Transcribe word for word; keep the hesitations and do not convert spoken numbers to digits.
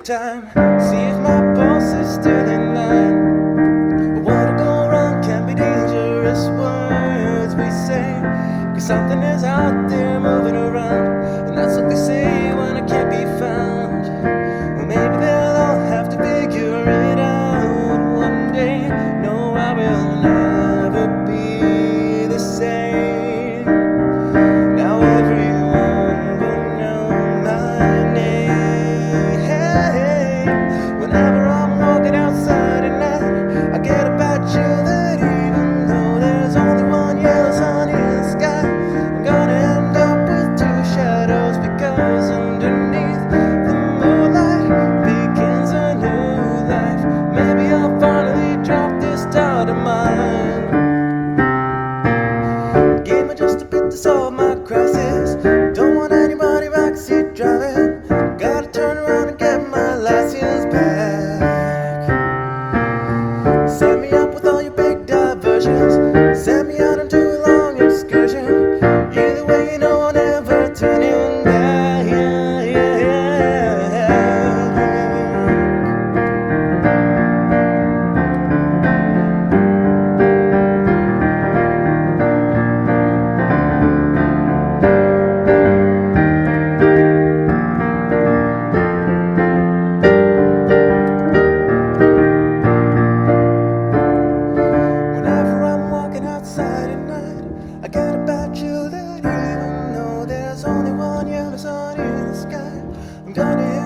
time, see if my pulse is still in line. But what go wrong can be dangerous words we say, 'cause something is out there moving around, and that's what they say when I can't be found. Well, maybe they'll all have to figure it out one day. No, I will never be the same. Now everyone will know my name. Whenever I'm walking outside at night, I get a bad chill that even though there's only one yellow sun in the sky, I'm gonna end up with two shadows, because underneath the moonlight begins a new life. Maybe I'll finally drop this doubt of mine. Gave me just a bit to solve my crisis. Don't want anybody backseat driving. Gotta turn around and get my license back. Set me up with all your big diversions. Send me out into a long excursion. Either way, you know I'll never turn you back. Yeah, yeah, yeah. Whenever I'm walking outside at night, I get a bad chill that even though there's only one yellow sun in the sky, I'm gonna